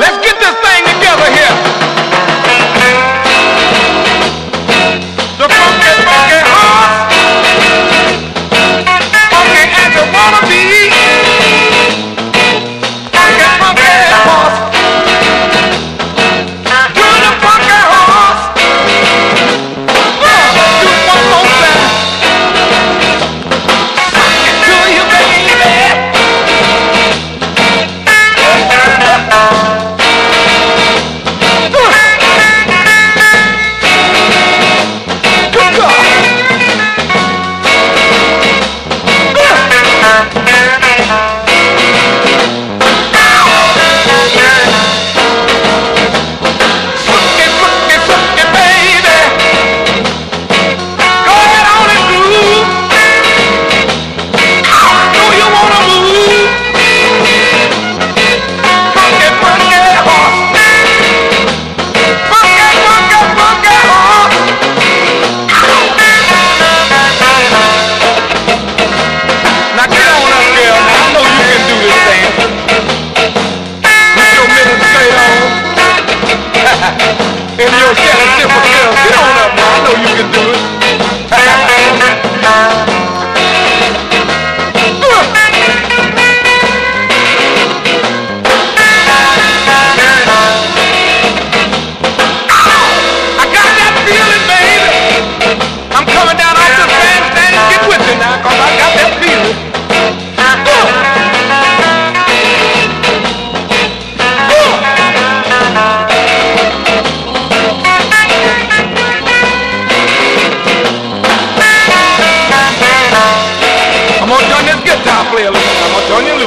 Let's get this thing together here. The funky, funky horse, funky as you wanna be. Funky, funky horse, you're the funky horse. Do one more time. Do you, baby? And your Shannon Simple girl, get on up now. I know you can do it. I got that feeling, baby. I'm coming down off the bandstand and get with me now, cause I got that feeling. I'm gonna turn this guitar player loose. I'm gonna turn you loose.